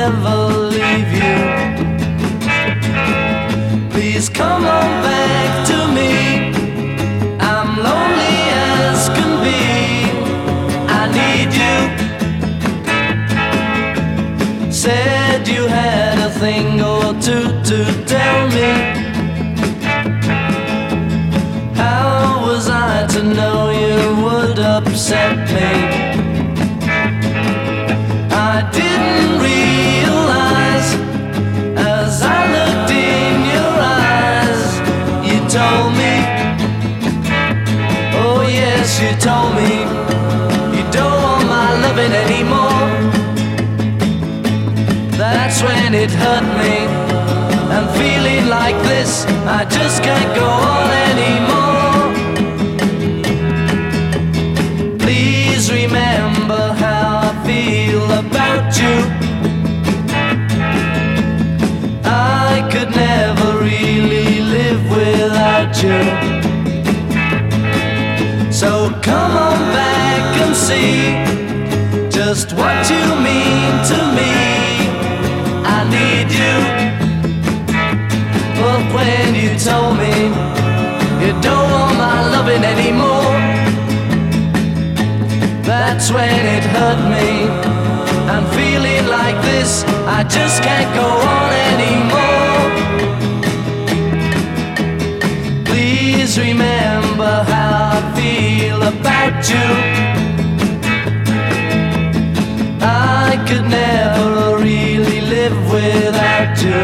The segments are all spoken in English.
never leave you. Please come on back to me. I'm lonely as can be. I need you. Said you had a thing or two to tell me. How was I to know you would upset me? I didn't realize as I looked in your eyes. You told me, oh yes, you told me you don't want my loving anymore. That's when it hurt me. I'm feeling like this, I just can't go on anymore. Please remember how I feel about you. I could never really live without you. So come on back and see just what you mean to me. I need you. But when you told me you don't want my loving anymore, that's when it hurt me. I'm feeling like this, I just can't go on anymore. Please remember how I feel about you. I could never really live without you.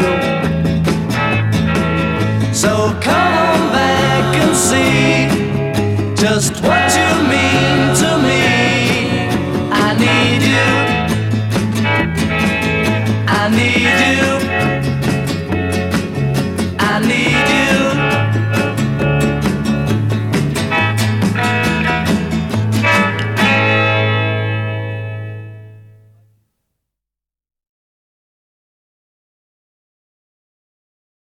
So come on back and see just what you mean